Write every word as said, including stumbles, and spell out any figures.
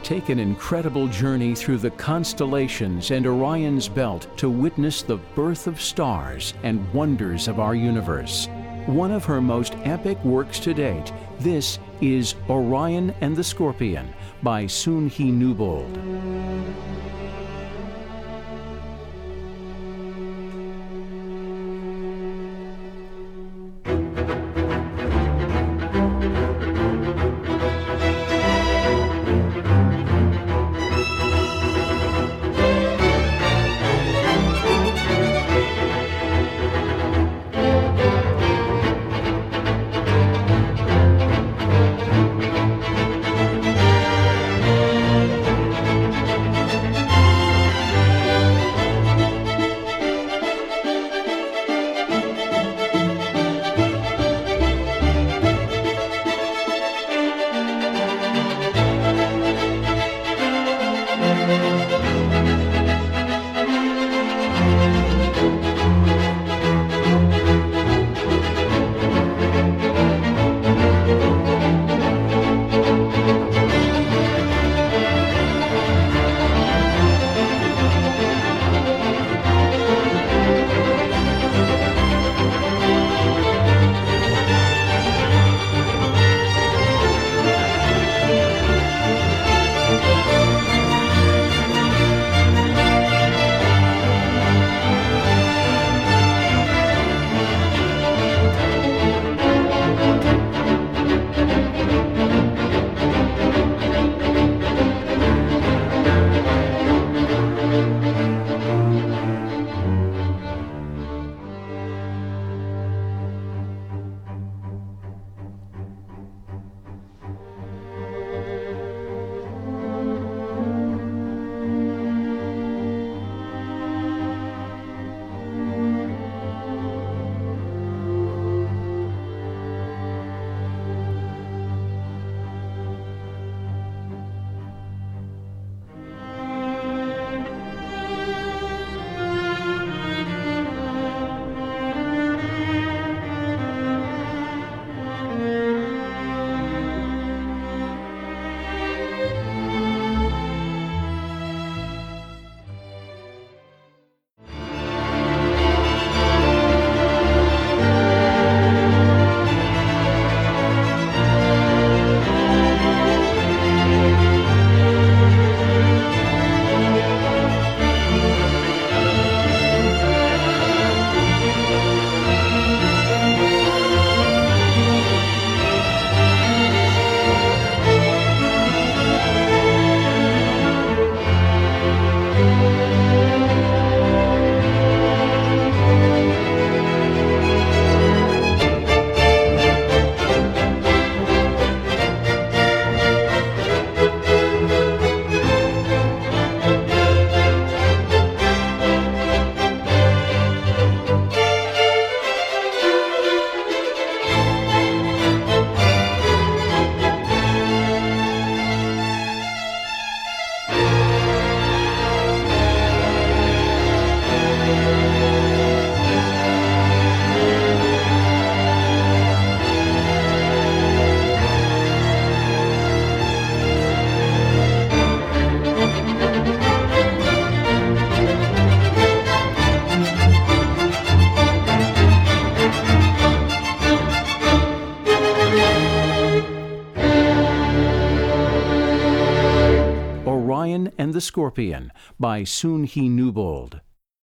Take an incredible journey through the constellations and Orion's belt to witness the birth of stars and wonders of our universe. One of her most epic works to date, this is Orion and the Scorpion by Soon He Newbold. Orion and the Scorpion by Soon He Newbold.